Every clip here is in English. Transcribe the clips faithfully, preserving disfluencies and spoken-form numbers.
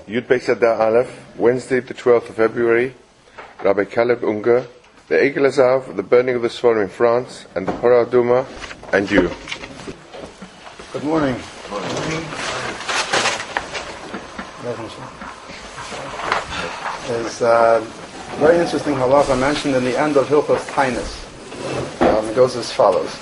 Yud Beis Adar Aleph, Wednesday the twelfth of February, Rabbi Caleb Unger, the Egel Azav, the burning of the Sforim in France, and the Parah Aduma, and you. Good morning. It's uh, very interesting halacha mentioned in the end of Hilchos Tainus. Um, it goes as follows.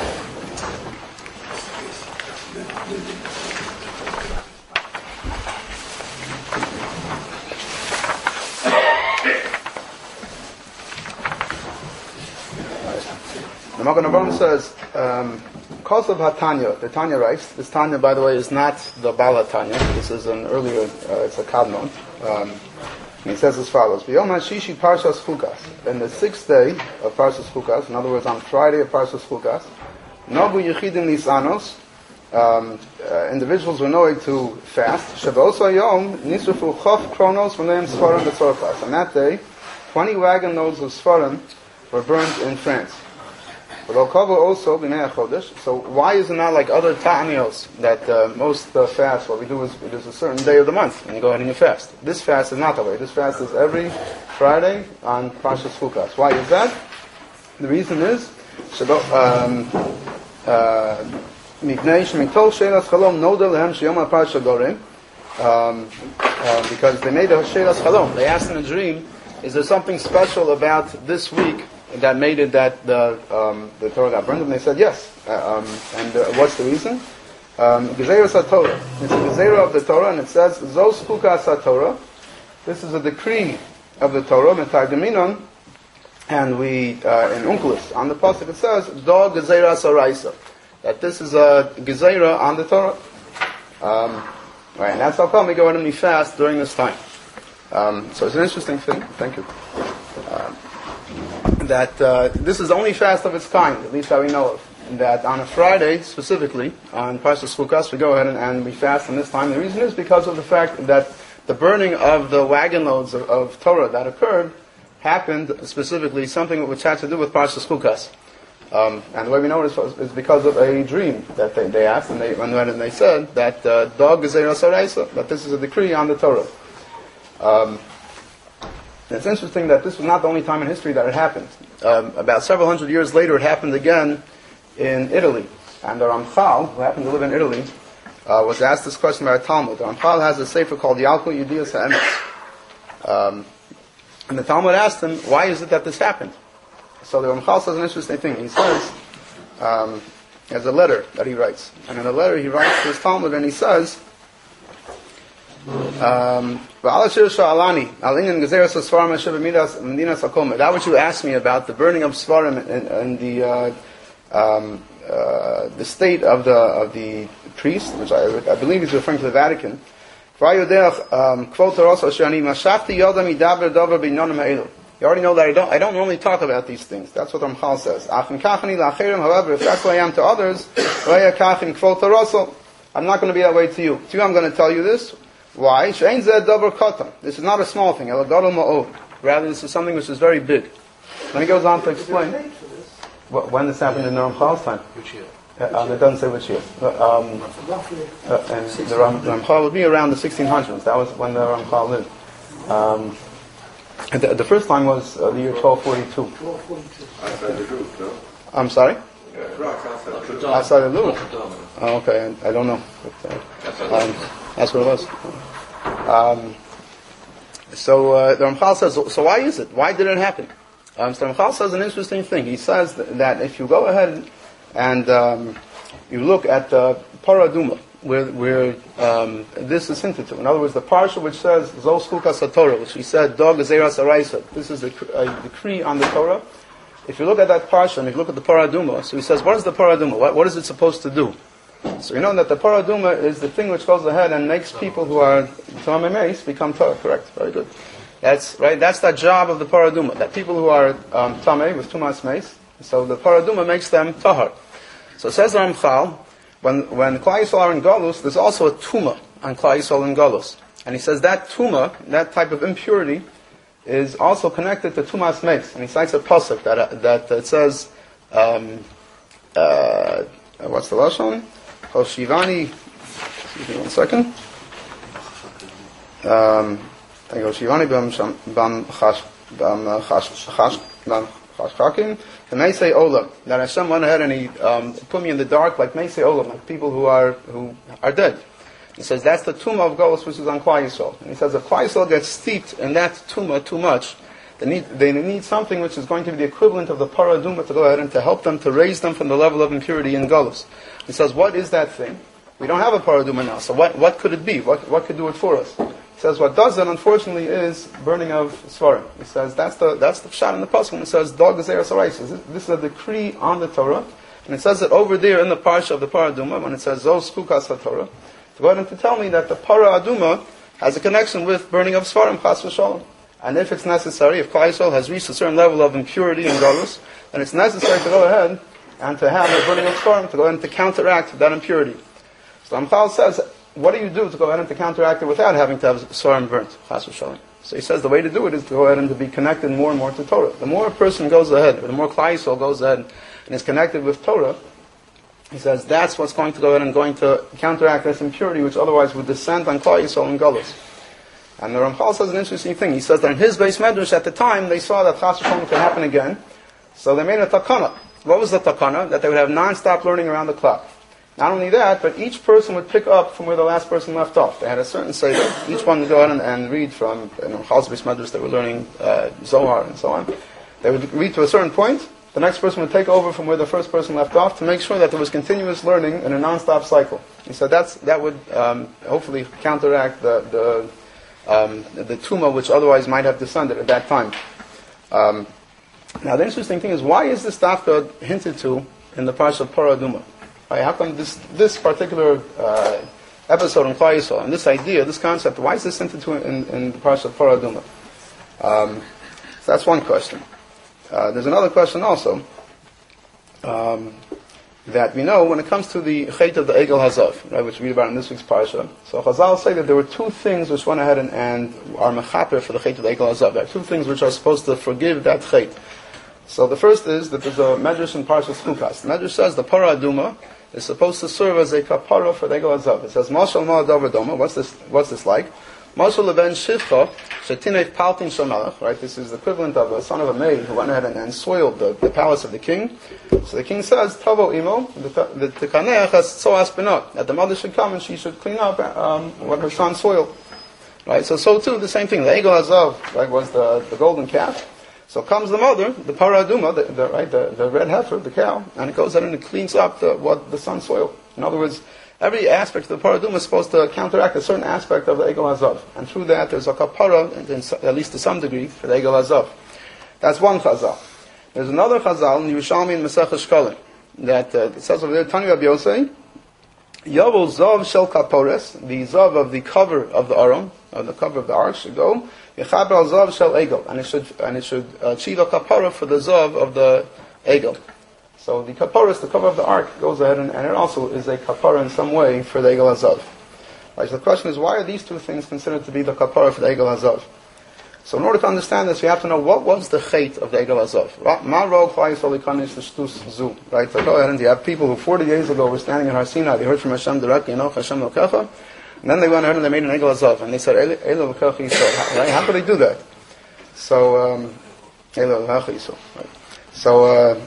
The Magen Avraham says, um, because of HaTanya, the Tanya writes, this Tanya, by the way, is not the Bala Tanya, this is an earlier, uh, it's a Kadmon, um, and he says as follows, B'yom HaShishi Parshas Chukas, in the sixth day of Parshas Chukas, in other words, on Friday of Parshas Chukas, Nogu Yechidim Nisanos, um, uh, individuals were knowing to fast, Shabbos HaYom, Nisrafu Chof Kronos, V'neim Sfarim B'Tzorchas, on that day, twenty wagon loads of Sfarim were burned in France. Also, so why is it not like other ta'anios that uh, most uh, fasts, what we do is it is a certain day of the month, and you go ahead and you fast. This fast is not that way. This fast is every Friday on Parshas Chukas. Why is that? The reason is, um, uh, um, uh, because they made a shelas chalom. They asked in a dream, is there something special about this week that made it that the um, the Torah got burned? And they said yes. Uh, um, and uh, what's the reason? Gezeiras HaTorah. It's a Gezeira of the Torah, and it says Zos Chukas HaTorah. This is a decree of the Torah, Metargaminon, and we uh, in Unkelos on the pasuk it says Do Gezeiras HaRaisa, that this is a Gezeira on the Torah. Um, right, and that's how come we go ahead and we fast during this time. Um, so it's an interesting thing. Thank you. Um, that uh, this is the only fast of its kind, at least that we know of. That on a Friday, specifically, on Parshas Chukas, we go ahead and, and we fast in this time. The reason is because of the fact that the burning of the wagon loads of, of Torah that occurred happened specifically something which had to do with Parshas Chukas. Um, and the way we know it is, is because of a dream that they, they asked, and they, and they said that Dog Gezeiras HaRaisa, that this is a decree on the Torah. Um, It's interesting that this was not the only time in history that it happened. Um, about several hundred years later, it happened again in Italy. And the Ramchal, who happened to live in Italy, uh, was asked this question by a Talmud. The Ramchal has a sefer called Yalkut Yedias HaEmes. Um, and the Talmud asked him, why is it that this happened? So the Ramchal says an interesting thing. He says, um, he has a letter that he writes. And in the letter he writes to his Talmud and he says, Um, that which you asked me about, the burning of Svarim and, and the uh, um, uh, the state of the of the priest, which I, I believe is referring to the Vatican. You already know that I don't I don't normally talk about these things. That's what Ramchal says. However, if that's what I am to others, I'm not going to be that way to you. To you, I'm going to tell you this. Why? This is not a small thing. Rather, this is something which is very big. Then he goes on to explain when this happened in the Ramchal's time. Which year? Uh, it doesn't say which year. Um, uh, and the Ram, Ramchal would be around the sixteen hundreds. That was when the Ramchal lived. Um, and the, the first time was uh, the year twelve forty-two. twelve forty-two. I'm sorry? Outside the Louvre. Oh, okay, I, I don't know. But, uh, um, that's what it was. Um, so uh, the Ramchal says, so why is it? Why did it happen? Um, so the Ramchal says an interesting thing. He says that, that if you go ahead and um, you look at the Parah Aduma, where, where um, this is hinted to. In other words, the parsha which says Zos Chukas HaTorah, which he said Dog Gezeiras HaRaisa, this is a, a decree on the Torah. If you look at that parsha and if you look at the Parah Aduma, so he says, what is the Parah Aduma? What, what is it supposed to do? So you know that the Parah Aduma is the thing which goes ahead and makes people who are Tamei Meis become Torah. Correct? Very good. That's right. That's the job of the Parah Aduma. That people who are um, Tamei with Tumas Meis, so the Parah Aduma makes them Tahar. So it says Ramchal, when when Klal Yisrael are in Galus, there's also a Tuma on Klal Yisrael in Galus, and he says that Tuma, that type of impurity, is also connected to Tumas Meis, and he cites a pasuk that uh, that it says, um, uh, what's the lashon? Hoshivani. Excuse me one second. Um, I go Shivani bam sham bam chash bam chash chash bam chashchakim. The Meisei Olam, that Hashem went ahead and He um, put me in the dark like Meisei Olam, like people who are who are dead. He says that's the tumah of Golus, which is on Klal Yisrael. And he says if Klal Yisrael gets steeped in that tumah too much, they need they need something which is going to be the equivalent of the paraduma to go ahead and to help them to raise them from the level of impurity in Golus. He says, what is that thing? We don't have a paraduma now, so what what could it be? What what could do it for us? He says what does that, unfortunately, is burning of svarim. He says that's the that's the pshat in the pasuk when it says dog is eres haraisis. This is a decree on the Torah, and it says it over there in the parsha of the paraduma when it says zos kukas haTorah. To go ahead and to tell me that the para aduma has a connection with burning of svarim chas v'shalom. And if it's necessary, if Klal Yisrael has reached a certain level of impurity and galus, then it's necessary to go ahead and to have a burning of svarim to go ahead and to counteract that impurity. So Ramchal says, what do you do to go ahead and to counteract it without having to have svarim burnt? Chas v'shalom. So he says the way to do it is to go ahead and to be connected more and more to Torah. The more a person goes ahead, or the more Klal Yisrael goes ahead and is connected with Torah, he says that's what's going to go ahead and going to counteract this impurity which otherwise would descend on Klal Yisrael and galus. And the Ramchal says an interesting thing. He says that in his base medrash at the time they saw that chas v'shalom could happen again, so they made a takana. What was the takana? That they would have non-stop learning around the clock. Not only that, but each person would pick up from where the last person left off. They had a certain seder. Each one would go ahead and, and read from you know, Ramchal's base medrash. They were learning uh, Zohar and so on. They would read to a certain point. The next person would take over from where the first person left off to make sure that there was continuous learning in a non-stop cycle. He said that's that would um, hopefully counteract the the um, the tumah which otherwise might have descended at that time. Um, now the interesting thing is, why is this dafka hinted to in the parsha of Paraduma? Right, how come this this particular uh, episode in Klal Yisrael and this idea, this concept, why is this hinted to in, in the parsha of Paraduma? Um, so that's one question. Uh, there's another question also, um, that we know when it comes to the Chet of the Egel Hazav, right, which we read about in this week's Parsha. So Chazal say that there were two things which went ahead and, and are mechaper for the Chet of the Egel Hazav. There are two things which are supposed to forgive that Chet. So the first is that there's a medrash in Parshas Chukas. The medrash says the Para Aduma is supposed to serve as a kapara for the Egel Hazav. It says, Mashal Ma'adav Adoma. What's this, what's this like? Mashal Leven Shivcha, Shetinef Paltin Shamalach, right? This is the equivalent of a son of a maid who went ahead and, and soiled the, the palace of the king. So the king says, Tavo Imo, the Tekaneach has Soas Benot, that the mother should come and she should clean up um, what her son soiled. Right? So, so too, the same thing. The Egel Hazav, right, was the, the golden calf. So comes the mother, the Paraduma, the, the, right, the, the red heifer, the cow, and it goes in and it cleans up the, what the son soiled. In other words, every aspect of the Paraduma is supposed to counteract a certain aspect of the Egel Hazav. And through that, there's a kapara, at least to some degree, for the Egel Hazav. That's one chazal. There's another chazal in Yerushalmi and Masech Shkalim, that uh, it says over there, Tani Rabbi Yosei, Yavol Zav Shel Kapores, the Zav of the cover of the Aron, of the cover of the ark, should go, Yechaber Al Zav Shel Egel, and it should, and it should achieve a kapara for the Zav of the Egel. So the kapara, the cover of the ark, goes ahead and, and it also is a kapara in some way for the Egel Hazav. Right, so the question is, why are these two things considered to be the kapara for the Egel Hazav? So in order to understand this, we have to know what was the chait of the Egel Hazav. Ma ro Klal Yisrael ikanis l'shtus zu. Right, so go ahead and you have people who forty days ago were standing in Har Sinai, they heard from Hashem directly, you know, Hashem Elokecha, and then they went ahead and they made an Egel Hazav, and they said, Eilo Elokecha Yisrael. Right, how could they do that? So, um, Eilo Elokecha Yisrael. Right. So, uh,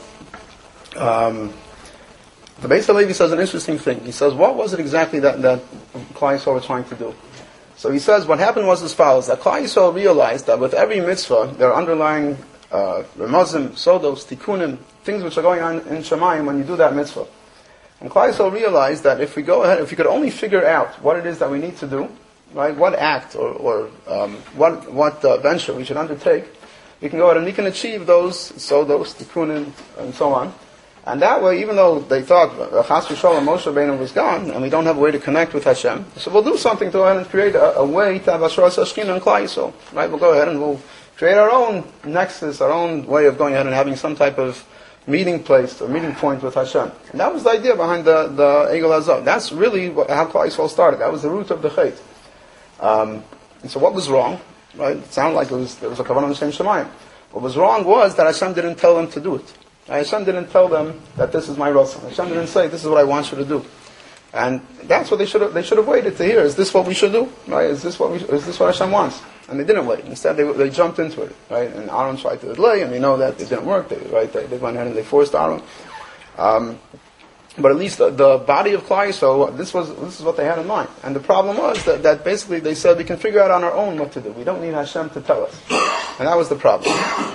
Um, the Beis HaLevi says an interesting thing. He says, what was it exactly that, that Klal Yisrael were trying to do? So he says, what happened was as follows, that Klal Yisrael realized that with every mitzvah, there are underlying uh, remazim, sodos, tikkunim, things which are going on in Shemayim when you do that mitzvah. And Klal Yisrael realized that if we go ahead, if we could only figure out what it is that we need to do, right, what act or, or um, what, what uh, venture we should undertake, we can go ahead and we can achieve those sodos, tikkunim, and so on. And that way, even though they thought Chas v'Shalom Moshe Rabbeinu was gone, and we don't have a way to connect with Hashem, so we'll do something to go ahead and create a, a way to have Asher Sashkin and Klal Yisrael. Right? We'll go ahead and we'll create our own nexus, our own way of going ahead and having some type of meeting place or meeting point with Hashem. And that was the idea behind the, the Egel Hazav. That's really what, how Klal Yisrael started. That was the root of the Chet. Um, and so what was wrong? Right? It sounded like it was, there was a kavanah Shem Shemayim. What was wrong was that Hashem didn't tell them to do it. Hashem didn't tell them that this is my Rasul. Hashem didn't say, this is what I want you to do. And that's what they should have, they should have waited to hear. Is this what we should do? Right? Is this what we, is this what Hashem wants? And they didn't wait. Instead, they, they jumped into it, right? And Aaron tried to delay, and we know that it didn't work. They, right? They, they went ahead and they forced Aaron. Um, but at least the, the body of Klal Yisrael, this was this is what they had in mind. And the problem was that, that basically they said we can figure out on our own what to do. We don't need Hashem to tell us. And that was the problem.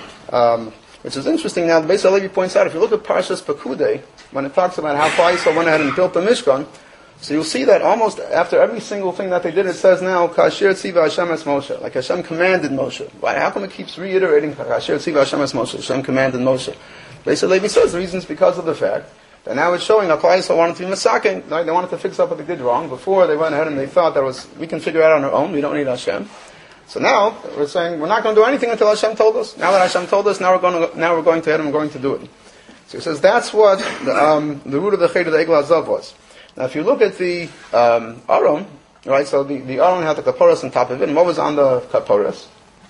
Um, which is interesting. Now, the Beis HaLevi points out, if you look at Parshas Pekudei, when it talks about how Klal Yisrael went ahead and built the Mishkan, so you'll see that almost after every single thing that they did, it says now, Kasher Tziva Hashem es Moshe. Like Hashem commanded Moshe. Why? How come it keeps reiterating, Kasher Tziva Hashem es Moshe? Hashem commanded Moshe. Beis HaLevi says the reason is because of the fact that now it's showing that Klal Yisrael wanted to be Masakin. Right? They wanted to fix up what they did wrong. Before, they went ahead and they thought that was, we can figure it out on our own. We don't need Hashem. So now, we're saying, we're not going to do anything until Hashem told us. Now that Hashem told us, now we're going to, now we're going to head and we're going to do it. So he says that's what the, um, the root of the Cheder, the Egel Hazav was. Now, if you look at the um, Aron, right? So the, the Aron had the Kaporas on top of it, and what was on the Kaporas?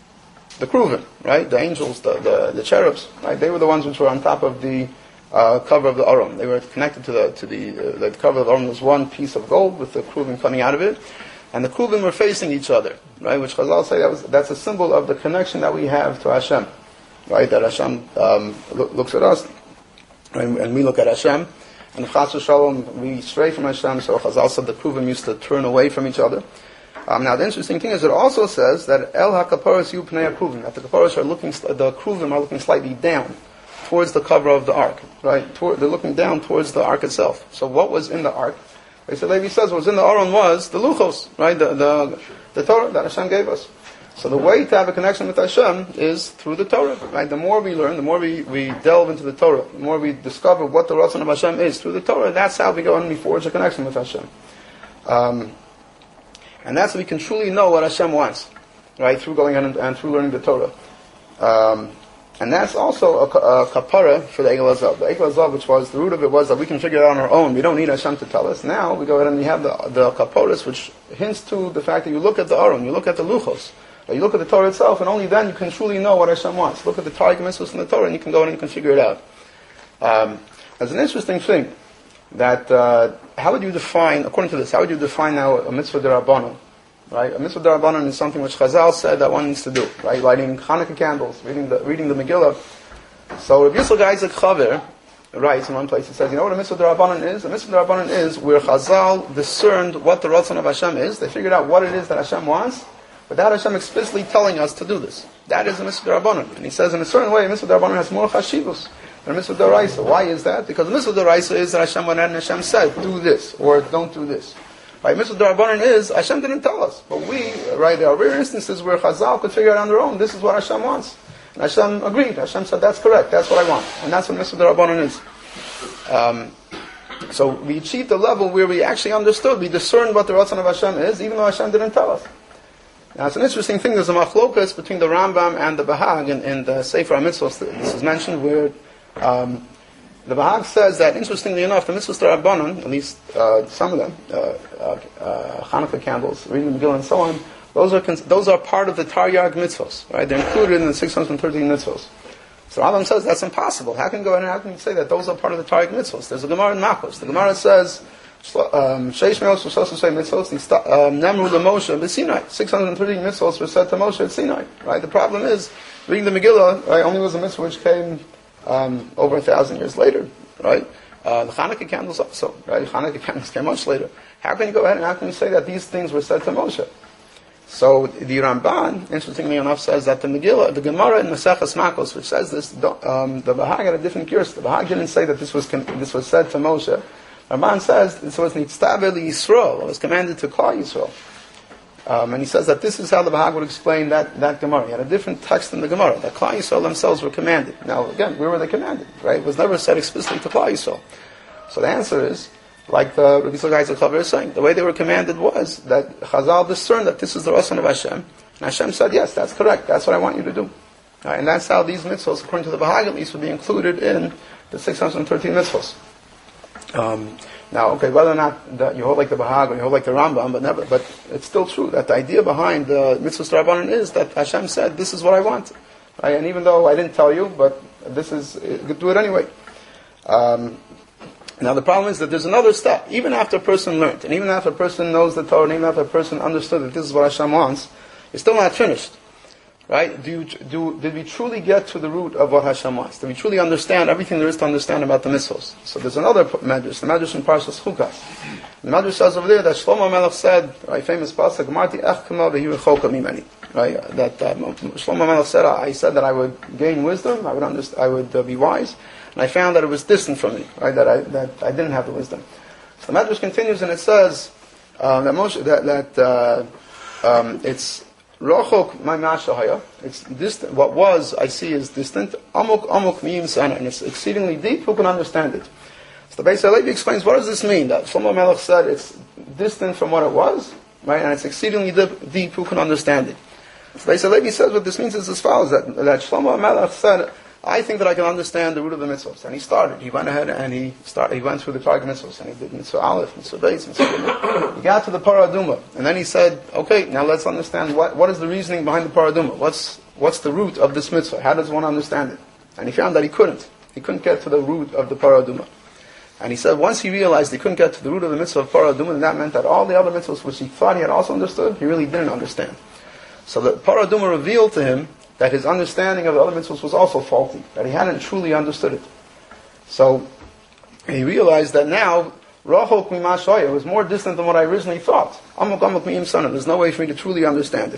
The Kruvim, right? The angels, the, the the cherubs, right? They were the ones which were on top of the uh, cover of the Aron. They were connected to the to the uh, the cover of the Aron was one piece of gold with the Kruvim coming out of it, and the Kruvim were facing each other, right? Which Chazal say that was that's a symbol of the connection that we have to Hashem, right? That Hashem um, lo- looks at us, and, and we look at Hashem. And if Chas v'Shalom, we stray from Hashem, so Chazal said the Kruvim used to turn away from each other. Um, now the interesting thing is it also says that El HaKaporos Yu Pnei HaKruvim, that the Kaporos are looking, the Kruvim are looking slightly down towards the cover of the ark, right? Toward, they're looking down towards the ark itself. So what was in the ark? So Levi says what was in the Aron was the Luchos, right? The, the, the Torah that Hashem gave us. So the way to have a connection with Hashem is through the Torah, right? The more we learn, the more we, we delve into the Torah, the more we discover what the Ratzon of Hashem is through the Torah, that's how we go and we forge a connection with Hashem. Um, and that's how we can truly know what Hashem wants, right? Through going in and, and through learning the Torah. Um, and that's also a, a kapara for the Egel Hazav. The Egel Hazav, which was, the root of it was that we can figure it out on our own. We don't need Hashem to tell us. Now we go ahead and we have the, the kaporas, which hints to the fact that you look at the Aron, you look at the Luchos, you look at the Torah itself, and only then you can truly know what Hashem wants. Look at the Targum mitzvahs in the Torah, and you can go in and you can figure it out. Um, there's an interesting thing that uh, how would you define, according to this, how would you define now a mitzvah d'Rabbanan? Right, a mitzvah d'Rabbanan is something which Chazal said that one needs to do. Right, lighting Hanukkah candles, reading the reading the Megillah. So Rabbi Yisrael Isaac Chaver writes in one place. He says, you know what a mitzvah d'Rabbanan is? A mitzvah d'Rabbanan is where Chazal discerned what the Ratzon of Hashem is. They figured out what it is that Hashem wants, without Hashem explicitly telling us to do this. That is a mitzvah d'Rabbanan. And he says in a certain way, a mitzvah d'Rabbanan has more chashivus than a mitzvah d'Oraisa. Why is that? Because a mitzvah d'Oraisa is that Hashem went ahead and Hashem said, do this, or don't do this. Right? Mitzvah d'Rabbanan is, Hashem didn't tell us. But we, right, there are rare instances where Chazal could figure it out on their own, this is what Hashem wants. And Hashem agreed. Hashem said, that's correct, that's what I want. And that's what mitzvah d'Rabbanan is. Um, so we achieved a level where we actually understood, we discerned what the Ratzon of Hashem is, even though Hashem didn't tell us. Now, it's an interesting thing. There's a machlokas between the Rambam and the Bahag in, in the Sefer HaMitzvot. This is mentioned where um, the Bahag says that, interestingly enough, the mitzvahs d'Rabbanan, at least uh, some of them, uh, uh, uh, Hanukkah candles, reading the Megillah, and so on, those are cons- those are part of the Taryag mitzvahs, right? They're included in the six hundred thirteen mitzvahs. So Rambam says that's impossible. How can you go ahead and how can you say that those are part of the Taryag mitzvahs? There's a Gemara in Makos. The Gemara says, Sheish me'os v'shos say mitzvos nemru l'Moshe b'Sinai. six hundred thirteen mitzvos were said to Moshe at Sinai. Right. The problem is reading the Megillah. Right, only was a mitzvah which came um, over a thousand years later. Right. Uh, the Hanukkah candles also. Right. Hanukkah candles came much later. How can you go ahead and how can you say that these things were said to Moshe? So the Ramban, interestingly enough, says that the Megillah, the Gemara in Maseches Makos, which says this, um, the Bahag had a different cure. The Bahag didn't say that this was this was said to Moshe. Ramban says this was Nitztabeh Yisrael. It was commanded to Klal Yisrael. Um, and he says that this is how the Bahag would explain that, that Gemara. He had a different text in the Gemara, that Klal Yisrael themselves were commanded. Now, again, where were they commanded? Right? It was never said explicitly to Klal Yisrael. So the answer is, like the Rabbi Yisrael Isaac Chaver is saying, the way they were commanded was that Chazal discerned that this is the Ratzon of Hashem. And Hashem said, yes, that's correct. That's what I want you to do. Right? And that's how these mitzvahs, according to the Bahag at least, would be included in the six hundred thirteen mitzvahs. Um, now, okay, whether or not the, you hold like the Bahag or you hold like the Rambam, but never, but it's still true that the idea behind the mitzvahs d'Rabbanan is that Hashem said, "This is what I want," right? And even though I didn't tell you, but this is do it anyway. Um, Now the problem is that there's another step. Even after a person learned, and even after a person knows the Torah, and even after a person understood that this is what Hashem wants, it's still not finished. Right? Do you, do, did we truly get to the root of what Hashem wants? Did we truly understand everything there is to understand about the mitzvos? So there's another medrash, the medrash in Parshas Chukas. The medrash says over there that Shlomo Melech said, right, famous pasuk, "Marti ech kama v'hi rechoka mimeni." Right? That uh, Shlomo Melech said, I said that I would gain wisdom, I would understand, I would uh, be wise, and I found that it was distant from me. Right? That I that I didn't have the wisdom. So the medrash continues and it says uh, that Moshe, that, that uh, um, it's Rochok my mashahaya. It's distant. What was I see is distant. Amok amok miyim sana, and it's exceedingly deep. Who can understand it? So the Beis Halevi explains what does this mean? That Shlomo Melech said it's distant from what it was, right? And it's exceedingly deep. deep who can understand it? So the Beis Halevi says what this means is as follows: that that Shlomo Melech said, I think that I can understand the root of the mitzvahs. And he started. He went ahead and he started. He went through the target mitzvahs and he did mitzvah aleph, mitzvah beis, mitzvah gimel. He got to the paraduma, and then he said, "Okay, now let's understand what what is the reasoning behind the paraduma. What's what's the root of this mitzvah? How does one understand it?" And he found that he couldn't. He couldn't get to the root of the paraduma. And he said once he realized he couldn't get to the root of the mitzvah of paraduma, then that meant that all the other mitzvahs which he thought he had also understood, he really didn't understand. So the paraduma revealed to him that his understanding of the other mitzvahs was also faulty, that he hadn't truly understood it. So he realized that now, Rachok mimashaya was more distant than what I originally thought. Amok amok mi'im sana, there's no way for me to truly understand it.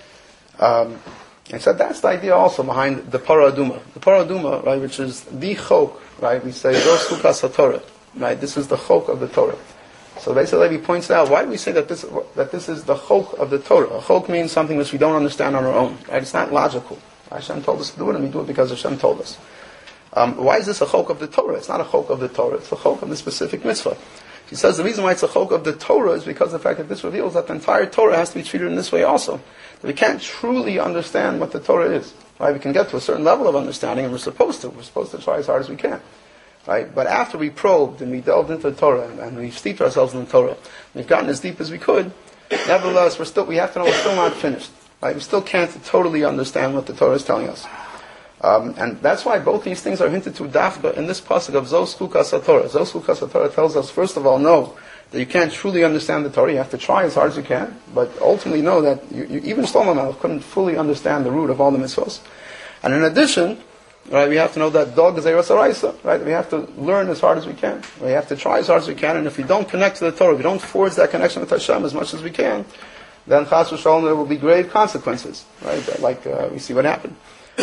Um, and so that's the idea also behind the paraduma. The paraduma, right, which is the chok, right, we say, Ros Chukas HaTorah, right, this is the chok of the Torah. So basically he points out, why do we say that this that this is the chok of the Torah? A chok means something which we don't understand on our own. Right? It's not logical. Hashem told us to do it, and we do it because Hashem told us. Um, why is this a chok of the Torah? It's not a chok of the Torah. It's a chok of the specific mitzvah. He says the reason why it's a chok of the Torah is because of the fact that this reveals that the entire Torah has to be treated in this way also. That we can't truly understand what the Torah is. Right? We can get to a certain level of understanding, and we're supposed to. We're supposed to try as hard as we can. Right? But after we probed and we delved into the Torah and, and we steeped ourselves in the Torah, we've gotten as deep as we could. Nevertheless, we're still we have to know we're still not finished. Right? We still can't totally understand what the Torah is telling us, um, and that's why both these things are hinted to dafka in this pasuk of Zos Chukas HaTorah. Zos Chukas HaTorah tells us first of all, know that you can't truly understand the Torah. You have to try as hard as you can, but ultimately know that you, you, even Shlomo Melech couldn't fully understand the root of all the mitzvahs. And in addition, right, we have to know that dog is Eretz Araisa, right? We have to learn as hard as we can. We have to try as hard as we can, and if we don't connect to the Torah, if we don't forge that connection with Hashem as much as we can, then Chas v'Shalom there will be grave consequences, right? Like uh, we see what happened.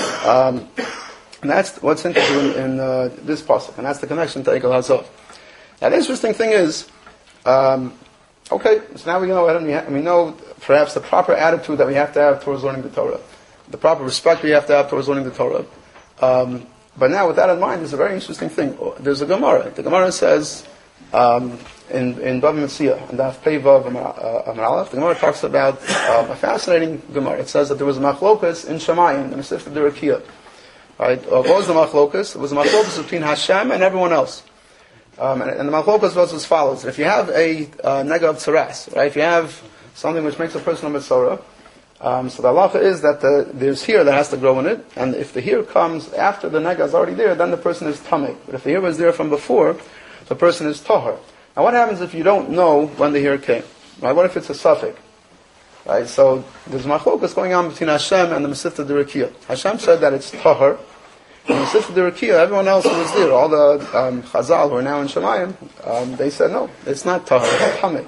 Um, and that's what's interesting in, in uh, this pasuk, and that's the connection to Eichel Hazov. Now the interesting thing is, um, okay, so now we know we, ha- we know perhaps the proper attitude that we have to have towards learning the Torah, the proper respect we have to have towards learning the Torah. Um, but now, with that in mind, there's a very interesting thing. There's a Gemara. The Gemara says um, in in Bava Metzia, and Daf Pei Vav Amar Aleph, the Gemara talks about um, a fascinating Gemara. It says that there was a machlokas in Shemayim, in the Sifta Derakia. Right? Uh, what was the machlokas? It was a machlokas between Hashem and everyone else. Um, and, and the machlokas was as follows: if you have a uh, nega of tzaras, right? If you have something which makes a person a mitzvah. Um, so the halacha is that the, there's hair that has to grow in it, and if the hair comes after the nega is already there, then the person is tamei. But if the hair was there from before, the person is tahar. Now what happens if you don't know when the hair came? Right? What if it's a suffix? Right? So there's machlokas going on between Hashem and the Mesivta Derakia. Hashem said that it's tahar. In the Mesivta Derakia, everyone else who was there, all the um, Chazal who are now in Shemayim, um, they said no, it's not tahar, it's tamei.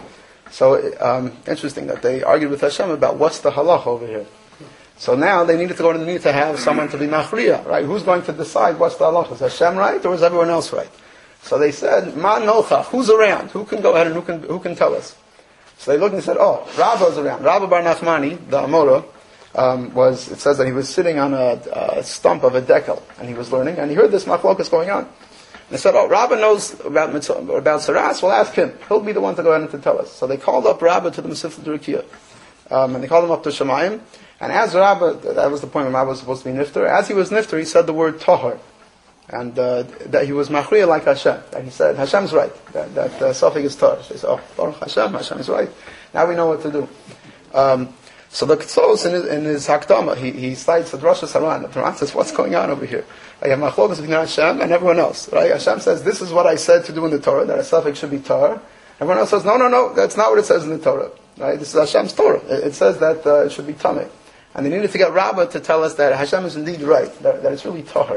So, um, interesting that they argued with Hashem about what's the halach over here. So now they needed to go to the need to have someone to be machriya, right? Who's going to decide what's the halach? Is Hashem right or is everyone else right? So they said, Ma nochach, who's around? Who can go ahead and who can who can tell us? So they looked and said, oh, Rabba's around. Rabba Bar Nachmani, the Amora, um, was, it says that he was sitting on a, a stump of a dekel and he was learning and he heard this machlokas going on. They said, oh, Rabba knows about mitzvah, about Saras, we'll ask him. He'll be the one to go ahead and to tell us. So they called up Rabba to the Mesivta Derakia. Um, and they called him up to Shemayim. And as Rabba, that was the point when Rabba was supposed to be nifter, as he was nifter, he said the word tahar. And uh, that he was machriya like Hashem. That he said, Hashem's right. That, that uh, suffix is tahar. So they said, oh, Baruch Hashem, Hashem is right. Now we know what to do. Um, So the Ketzos in his, in his Hakdama, he, he cites the Rosh Hashanah. The Quran says, what's going on over here? I have machlokas between Hashem and everyone else. Right? Hashem says, this is what I said to do in the Torah, that a suffix should be Torah. Everyone else says, no, no, no, that's not what it says in the Torah. Right? This is Hashem's Torah. It, it says that uh, it should be Tameh. And they needed to get Rabbah to tell us that Hashem is indeed right, that, that it's really Tahar.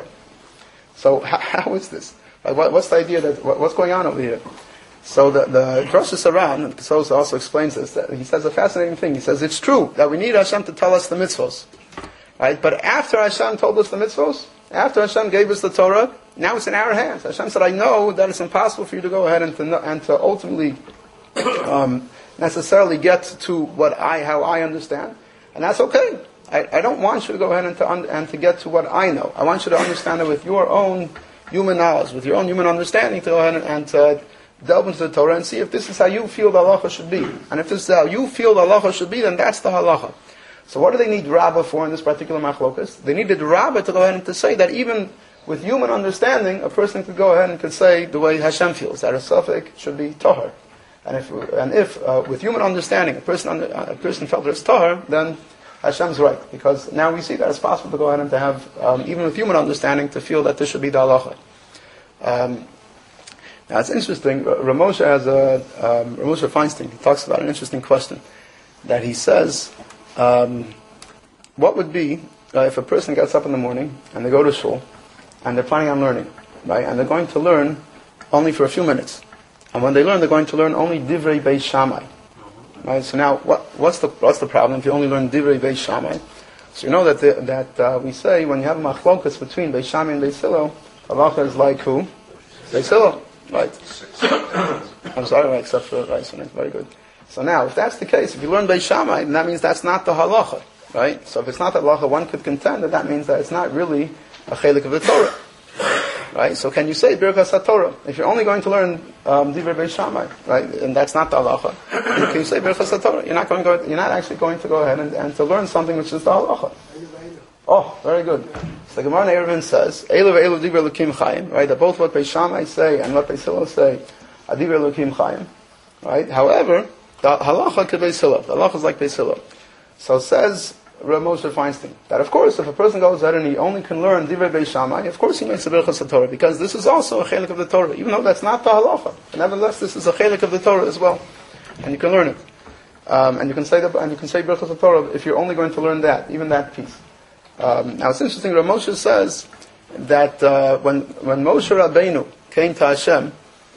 So how, how is this? Like, what, what's the idea that, what, what's going on over here? So the, the Rosh Hashanah, Ketzos also explains this, that he says a fascinating thing. He says, it's true that we need Hashem to tell us the mitzvos. Right? But after Hashem told us the mitzvos, after Hashem gave us the Torah, now it's in our hands. Hashem said, I know that it's impossible for you to go ahead and to, and to ultimately um, necessarily get to what I, how I understand. And that's okay. I, I don't want you to go ahead and to, un, and to get to what I know. I want you to understand it with your own human knowledge, with your own human understanding, to go ahead and, and to delve into the Torah and see if this is how you feel the halacha should be. And if this is how you feel the halacha should be, then that's the halacha. So what do they need Rabbah for in this particular machlokas? They needed Rabbah to go ahead and to say that even with human understanding, a person could go ahead and could say the way Hashem feels, that a suffix should be tahar. And if, and if uh, with human understanding, a person under, a person felt that it's tahar, then Hashem's right. Because now we see that it's possible to go ahead and to have, um, even with human understanding, to feel that this should be the halacha. Um, Now it's interesting, Ramosha has a, um, Ramosha Feinstein, he talks about an interesting question, that he says, um, what would be, uh, if a person gets up in the morning, and they go to shul, and they're planning on learning, right, and they're going to learn only for a few minutes, and when they learn, they're going to learn only Divrei Beis Shammai, right, so now, what, what's the, what's the problem if you only learn Divrei Beis Shammai? So you know that, the, that uh, we say, when you have a machlokas between Beis Shammai and Beis Hillel, halacha is like who? Beis Hillel. Right. I'm sorry, right, except for right, so very good. So now, if that's the case, if you learn Beis Shammai, then that means that's not the halacha, right? So if it's not the halacha, one could contend that that means that it's not really a chelik of the Torah, right? So can you say Birkas HaTorah if you're only going to learn um, Divrei Beis Shammai, right? And that's not the halacha. Can you say Birkas HaTorah? You're not going to go, you're not actually going to go ahead and, and to learn something which is the halacha. Oh, very good. So the Gemara in Eruvin says, Eilu ve'eilu divrei Elokim chayim, right? That both what Beis Shammai say and what Beis Hillel say are divrei Elokim chayim, right? However, the halacha could Beis Hillel. The halacha is like Beis Hillel. So says Rav Moshe Feinstein that of course, if a person goes ahead and he only can learn divrei Beis Shammai, of course he makes a Birchas HaTorah because this is also a chelik of the Torah, even though that's not the halacha. But nevertheless, this is a chelik of the Torah as well, and you can learn it, um, and you can say the, and you can say Birchas HaTorah if you're only going to learn that, even that piece. Um, now it's interesting, Rav Moshe says that uh, when when Moshe Rabbeinu came to Hashem,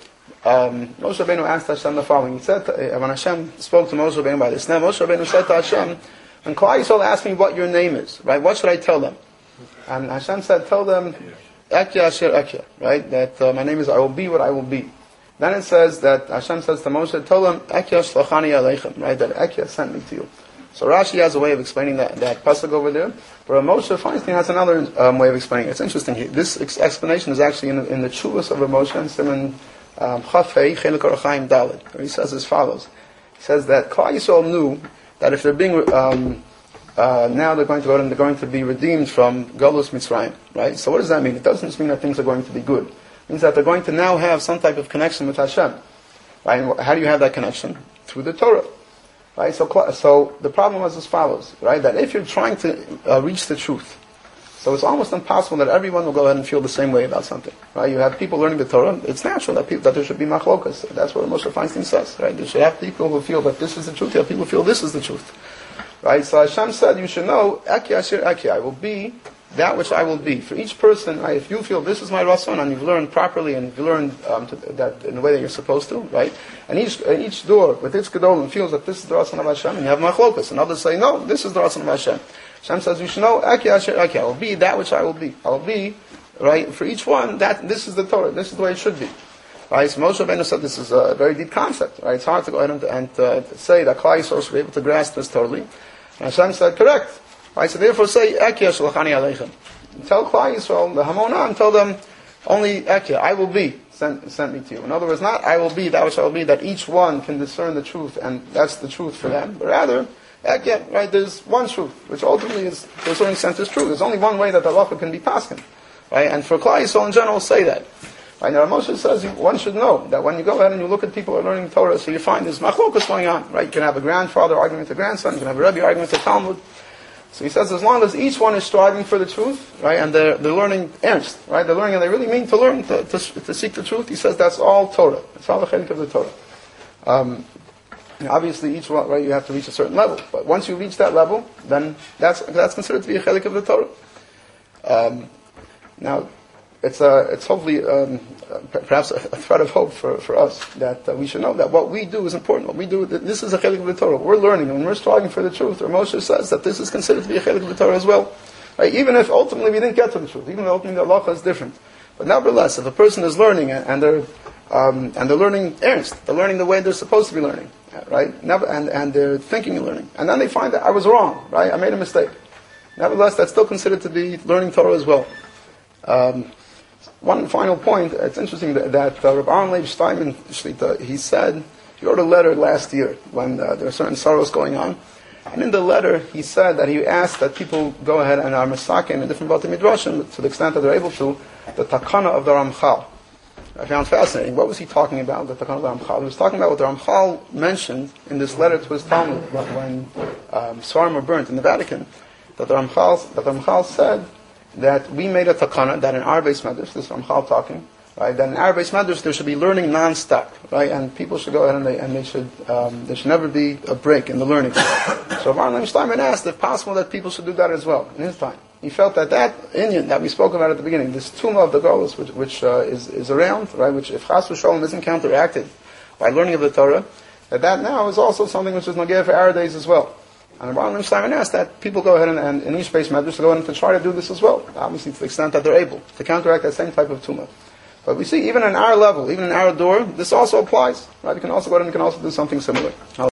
um, Moshe Rabbeinu asked Hashem the following. He said, to, uh, when Hashem spoke to Moshe Rabbeinu by this name, Moshe Rabbeinu said to Hashem, when Klal Yisrael asked me what your name is, right, what should I tell them? And Hashem said, tell them, Ekya Asher Ekya, right, that uh, my name is I will be what I will be. Then it says that Hashem says to Moshe, tell them, Ekya Shlachani Aleichem, right, that Ekya sent me to you. So Rashi has a way of explaining that, that pasuk over there, but Moshe Feinstein has another um, way of explaining it. It's interesting. He, this ex- explanation is actually in, the, in the Chuvas of Moshe and Simon Chafei Chelik Orachaim Dalet, where he says as follows. He says that Klal Yisrael knew that if they're being um, uh, now they're going to go and they're going to be redeemed from Galus Mitzrayim, right? So what does that mean? It doesn't just mean that things are going to be good. It means that they're going to now have some type of connection with Hashem, right? And how do you have that connection? Through the Torah. Right, so, so the problem was as follows, right? That if you're trying to uh, reach the truth, so it's almost impossible that everyone will go ahead and feel the same way about something, right? You have people learning the Torah. It's natural that people, that there should be machlokas. That's what Moshe Feinstein says, right? You should have people who feel that this is the truth. You have people who feel this is the truth, right? So Hashem said, you should know, Aki Asher Aki, I will be that which I will be. For each person, right, if you feel this is my Rason, and you've learned properly, and you've learned um, to, that in the way that you're supposed to, right? And each uh, each door, with its Gedolim, feels that this is the Rason of Hashem, and you have Machlokas, and others say, no, this is the Rason of Hashem. Hashem says, you should know, Aki Asher Aki, I will be that which I will be. I will be, right, for each one, that this is the Torah, this is the way it should be. Right, so Moshe Rabbeinu said this is a very deep concept, right? It's hard to go ahead and, and uh, say that Klal Yisrael should be able to grasp this totally. And Hashem said, correct. Right, so therefore say, Ekya Shalachani Aleichem. Tell Klal Yisrael, the Hamonah, and tell them, only Ekya, I will be, sent, sent me to you. In other words, not I will be, that which I will be, that each one can discern the truth, and that's the truth for them. But rather, Ekya, right, there's one truth, which ultimately is, to a certain extent, is true. There's only one way that the halacha can be paskin. Right, and for Klal Yisrael in general, say that. Right now, Moshe says you, one should know that when you go ahead and you look at people who are learning Torah, so you find there's machlokas going on, right? You can have a grandfather arguing with a grandson, you can have a Rebbe arguing with a Talmud. So he says as long as each one is striving for the truth, right, and they're, they're learning ernst, right, they're learning and they really mean to learn, to, to, to seek the truth, he says that's all Torah. It's all the chelik of the Torah. Um, and obviously each one, right, you have to reach a certain level. But once you reach that level, then that's, that's considered to be a chelik of the Torah. Um, now, It's uh, it's hopefully um, perhaps a thread of hope for, for us that uh, we should know that what we do is important. What we do, this is a chelik of the Torah. We're learning and we're striving for the truth. Or Moshe says that this is considered to be a chelik of the Torah as well. Right? Even if ultimately we didn't get to the truth, even if ultimately the halacha is different, but nevertheless, if a person is learning and, and they're um, and they're learning ernst, they're learning the way they're supposed to be learning, right? Never, and and they're thinking and learning, and then they find that I was wrong, right? I made a mistake. Nevertheless, that's still considered to be learning Torah as well. Um, One final point, it's interesting that, that uh, Rabbi Aaron Leib Steinman, he said, he wrote a letter last year when uh, there were certain sorrows going on, and in the letter he said that he asked that people go ahead and are masakin in different Bati Midrashim, to the extent that they're able to, the takana of the Ramchal. I found fascinating. What was he talking about, the takana of the Ramchal? He was talking about what the Ramchal mentioned in this letter to his Talmud when um, Svarim were burnt in the Vatican, that the Ramchal, that the Ramchal said that we made a takana that in our base medrash, this is Ramchal talking, right? That in our base medrash there should be learning non-stop, right? And people should go ahead and they and they should um, there should never be a break in the learning. So Rabbi Steinman asked if possible that people should do that as well in his time. He felt that that Inyan that we spoke about at the beginning, this tumah of the Golos, which which uh, is is around, right? Which if Chas v'Sholom isn't counteracted by learning of the Torah, that that now is also something which is nageh for our days as well. And Rabbi Steinman asked that people go ahead and, and in each base medrash to go ahead and to try to do this as well, obviously to the extent that they're able to counteract that same type of tumah. But we see even in our level, even in our door, this also applies. Right? You can also go ahead and you can also do something similar.